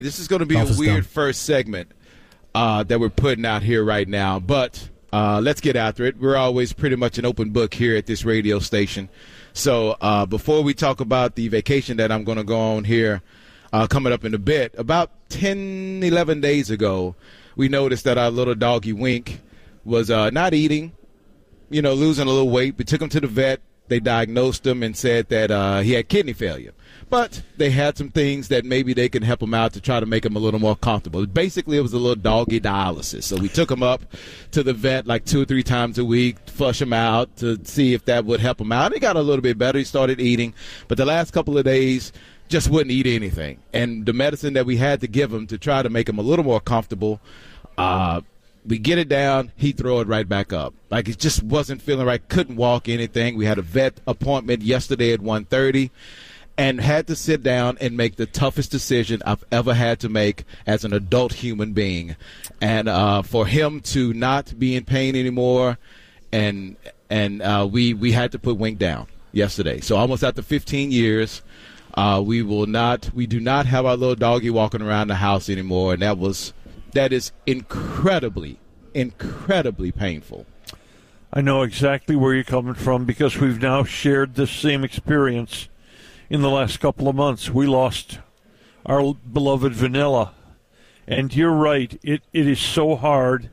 This is going to be a weird first segment that we're putting out here right now, but let's get after it. We're always pretty much an open book here at this radio station. So before we talk about the vacation that I'm going to go on here coming up in a bit, about 10, 11 days ago, we noticed that our little doggy Wink was not eating, losing a little weight. We took him to the vet. They diagnosed him and said that he had kidney failure. But they had some things that maybe they can help him out to try to make him a little more comfortable. Basically, it was a little doggy dialysis. So we took him up to the vet like 2 or 3 times a week, flush him out to see if that would help him out. And he got a little bit better. He started eating. But the last couple of days, just wouldn't eat anything. And the medicine that we had to give him to try to make him a little more comfortable, we get it down, he throw it right back up. Like he just wasn't feeling right, couldn't walk anything. We had a vet appointment yesterday at 1:30 and had to sit down and make the toughest decision I've ever had to make as an adult human being. And for him to not be in pain anymore, and we had to put Wink down yesterday. So almost after 15 years, we do not have our little doggy walking around the house anymore, and that is incredibly, incredibly painful. I know exactly where you're coming from because we've now shared this same experience in the last couple of months. We lost our beloved Vanilla. And you're right, it is so hard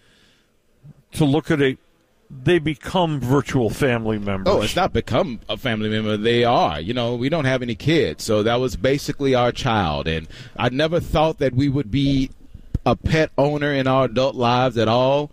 to look at it. They become virtual family members. Oh, it's not become a family member. They are. We don't have any kids. So that was basically our child. And I never thought that we would be a pet owner in our adult lives at all.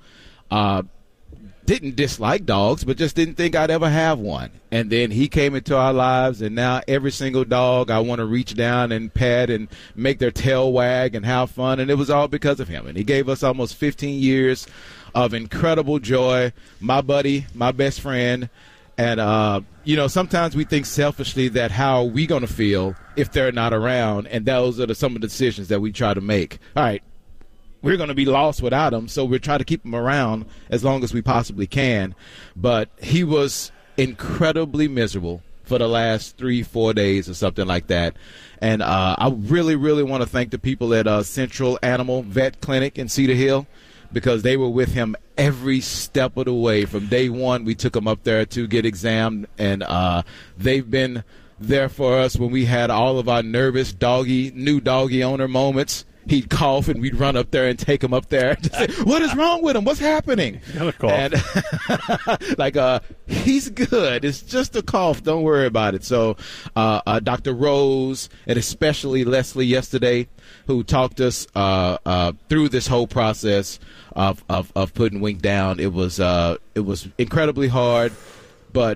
Didn't dislike dogs, but just didn't think I'd ever have one. And then he came into our lives, and now every single dog I want to reach down and pet and make their tail wag and have fun, and it was all because of him. And he gave us almost 15 years of incredible joy, my buddy, my best friend. And, sometimes we think selfishly that how are we going to feel if they're not around, and those are some of the decisions that we try to make. All right. We're going to be lost without him, so we're trying to keep him around as long as we possibly can. But he was incredibly miserable for the last 3-4 days or something like that. And I really, really want to thank the people at Central Animal Vet Clinic in Cedar Hill because they were with him every step of the way. From day one, we took him up there to get examined, and they've been there for us when we had all of our nervous new doggy owner moments. He'd cough, and we'd run up there and take him up there to say, what is wrong with him? What's happening? And he's good. It's just a cough. Don't worry about it. So Dr. Rose and especially Leslie yesterday, who talked us through this whole process of putting Wink down. It was incredibly hard, but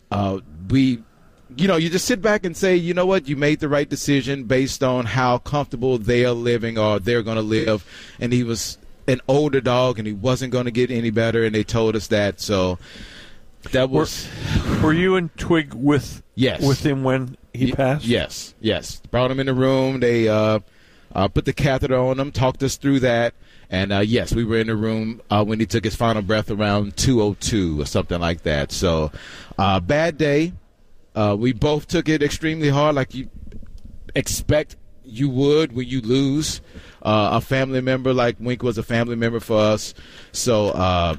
you just sit back and say, you know what, you made the right decision based on how comfortable they are living or they're going to live. And he was an older dog, and he wasn't going to get any better, and they told us that. So that was... Were you and Twig with him when he passed? Yes. Brought him in the room. They put the catheter on him, talked us through that. And, yes, we were in the room when he took his final breath around 2:02 or something like that. So bad day. We both took it extremely hard, like you expect you would when you lose a family member. Like Wink was a family member for us. So,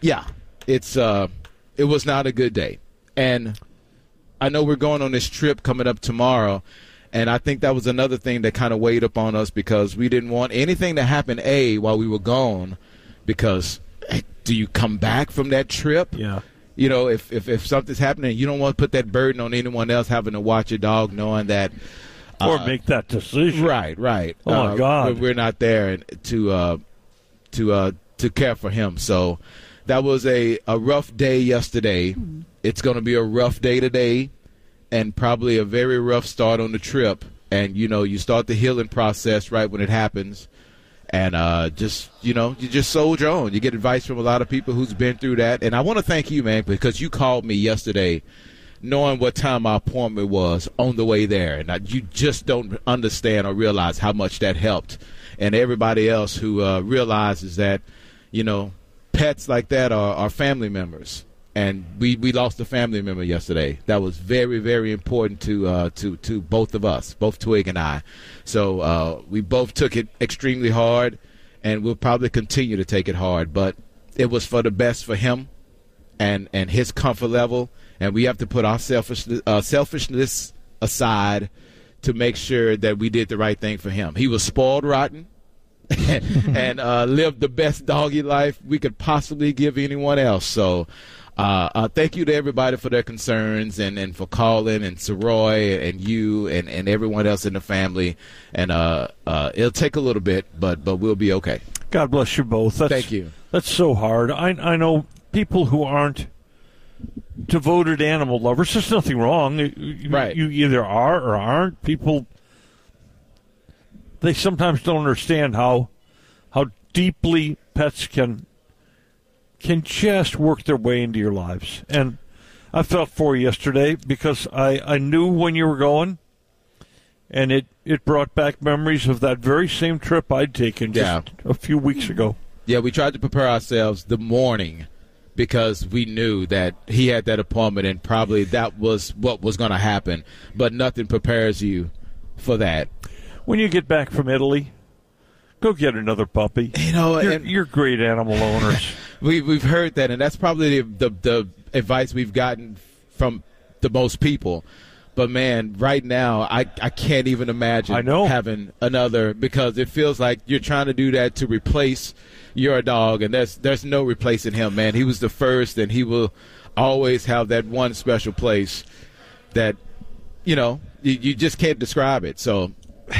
it was not a good day. And I know we're going on this trip coming up tomorrow, and I think that was another thing that kind of weighed upon us because we didn't want anything to happen, while we were gone, because do you come back from that trip? Yeah. If something's happening, you don't want to put that burden on anyone else having to watch your dog, knowing that, or make that decision. Right. Oh my God, we're not there to care for him. So that was a rough day yesterday. Mm-hmm. It's going to be a rough day today, and probably a very rough start on the trip. And you start the healing process right when it happens. And you just soldier on. You get advice from a lot of people who's been through that. And I want to thank you, man, because you called me yesterday knowing what time my appointment was on the way there. And you just don't understand or realize how much that helped. And everybody else who realizes that, pets like that are family members. And we lost a family member yesterday. That was very, very important to both of us, both Twig and I. So we both took it extremely hard, and we'll probably continue to take it hard. But it was for the best for him and his comfort level. And we have to put our selfishness aside to make sure that we did the right thing for him. He was spoiled rotten and lived the best doggy life we could possibly give anyone else. So thank you to everybody for their concerns and for calling, and Saroy and you and everyone else in the family. And it'll take a little bit, but we'll be okay. God bless you both. Thank you. That's so hard. I know people who aren't devoted animal lovers. There's nothing wrong. Right. You either are or aren't. People, they sometimes don't understand how deeply pets can just work their way into your lives. And I felt for you yesterday because I knew when you were going, and it brought back memories of that very same trip I'd taken just a few weeks ago. Yeah, we tried to prepare ourselves the morning because we knew that he had that appointment, and probably that was what was going to happen. But nothing prepares you for that. When you get back from Italy, go get another puppy. You know, you're great animal owners. We've heard that, and that's probably the advice we've gotten from the most people. But, man, right now, I can't even imagine having another, because it feels like you're trying to do that to replace your dog, and there's no replacing him, man. He was the first, and he will always have that one special place that, you know, you just can't describe it. So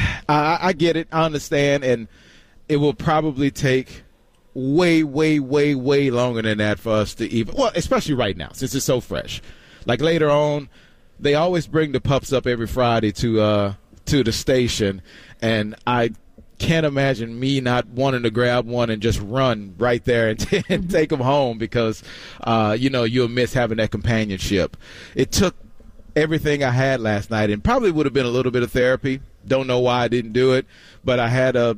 I get it. I understand, and it will probably take way, way, way, way longer than that for us to even – well, especially right now since it's so fresh. Like later on, they always bring the pups up every Friday to the station, and I can't imagine me not wanting to grab one and just run right there and take them home because, you'll miss having that companionship. It took everything I had last night, and probably would have been a little bit of therapy. Don't know why I didn't do it, but I had a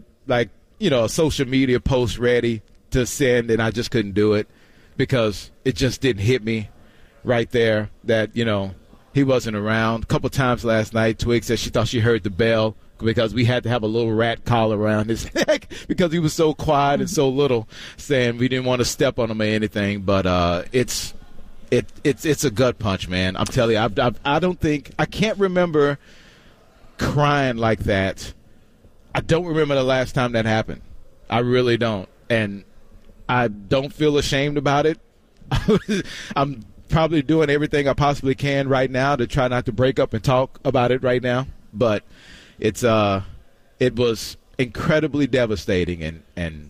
social media post ready to send, and I just couldn't do it because it just didn't hit me right there that, he wasn't around. A couple times last night, Twig said she thought she heard the bell because we had to have a little rat collar around his neck because he was so quiet and so little, saying we didn't want to step on him or anything. But it's a gut punch, man. I'm telling you, I can't remember crying like that. I don't remember the last time that happened. I really don't. And I don't feel ashamed about it. I'm probably doing everything I possibly can right now to try not to break up and talk about it right now. But it was incredibly devastating,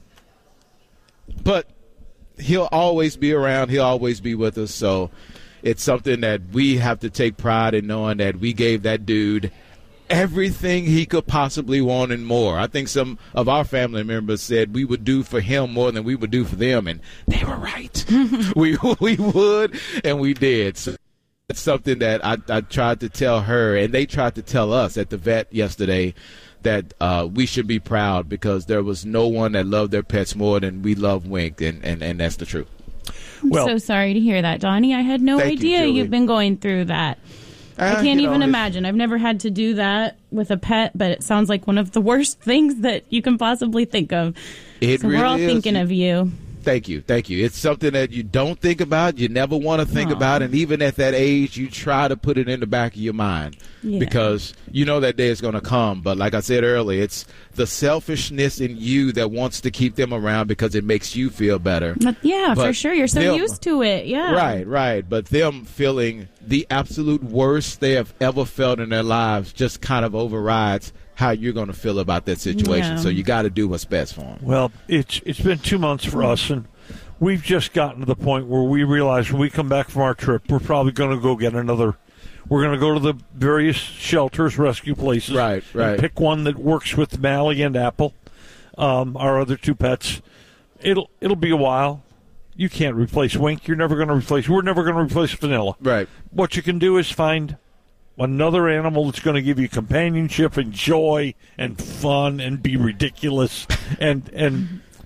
but he'll always be around. He'll always be with us. So it's something that we have to take pride in, knowing that we gave that dude everything he could possibly want and more. I think some of our family members said we would do for him more than we would do for them, and they were right. we would, and we did. So it's something that I tried to tell her, and they tried to tell us at the vet yesterday that we should be proud because there was no one that loved their pets more than we love Wink, and that's the truth. I'm so sorry to hear that, Donnie. I had no idea you've been going through that. I can't even imagine. I've never had to do that with a pet, but it sounds like one of the worst things that you can possibly think of. We're all thinking of you. Thank you. It's something that you don't think about, you never want to think about, and even at that age, you try to put it in the back of your mind because you know that day is going to come. But like I said earlier, it's the selfishness in you that wants to keep them around because it makes you feel better. But for sure. You're so used to it. Yeah. Right. But them feeling the absolute worst they have ever felt in their lives just kind of overrides how you're going to feel about that situation. So you got to do what's best for them. Well, it's been 2 months for us, and we've just gotten to the point where we realize when we come back from our trip, we're probably going to go get another. We're going to go to the various shelters, rescue places. Right. And pick one that works with Mally and Apple, our other two pets. It'll be a while. You can't replace Wink. We're never going to replace Vanilla. Right. What you can do is find another animal that's going to give you companionship and joy and fun and be ridiculous and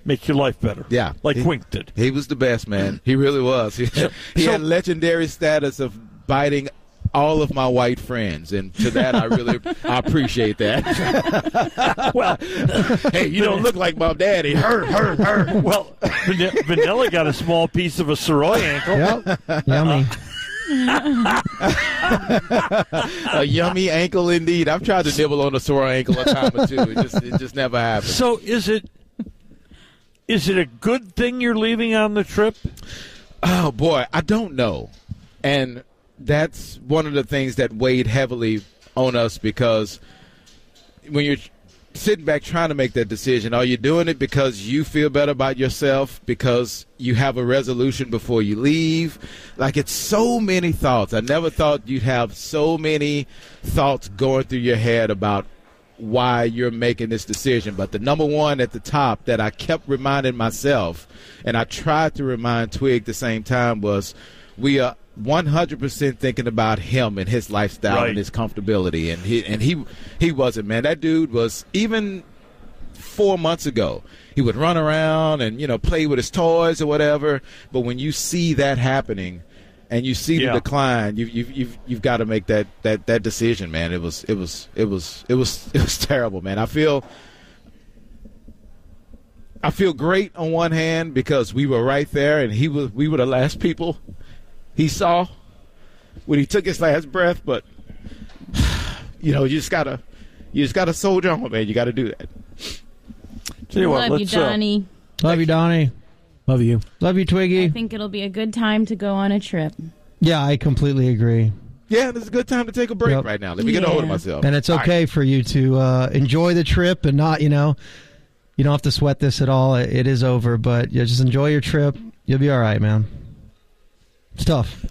make your life better. Yeah. Like Wink did. He was the best, man. He really was. He had legendary status of biting all of my white friends, and to that I appreciate that. Well, hey, you don't look like my daddy. Her. Well, Vanilla got a small piece of a Soroy ankle. Yep. Yummy. A yummy ankle indeed. I've tried to nibble on a sore ankle a time or two. It just never happened. So is it a good thing you're leaving on the trip? Oh boy, I don't know. And that's one of the things that weighed heavily on us, because when you're sitting back trying to make that decision, are you doing it because you feel better about yourself, because you have a resolution before you leave? Like, it's so many thoughts. I never thought you'd have so many thoughts going through your head about why you're making this decision. But the number one at the top that I kept reminding myself, and I tried to remind Twig at the same time, was we are 100% thinking about him and his lifestyle and his comfortability, and he wasn't, man. That dude was, even 4 months ago, he would run around and play with his toys or whatever. But when you see that happening, and you see the decline, you've got to make that decision, man. It was terrible, man. I feel great on one hand because we were right there, and we were the last people he saw when he took his last breath. But you just gotta soldier on, man. You got to do that. Love you, Donnie. Love you, Donnie. Love you. Love you, Twiggy. I think it'll be a good time to go on a trip. Yeah, I completely agree. Yeah, it's a good time to take a break right now. Let me get a hold of myself. And it's okay for you to enjoy the trip and not, you don't have to sweat this at all. It is over, but just enjoy your trip. You'll be all right, man. It's tough.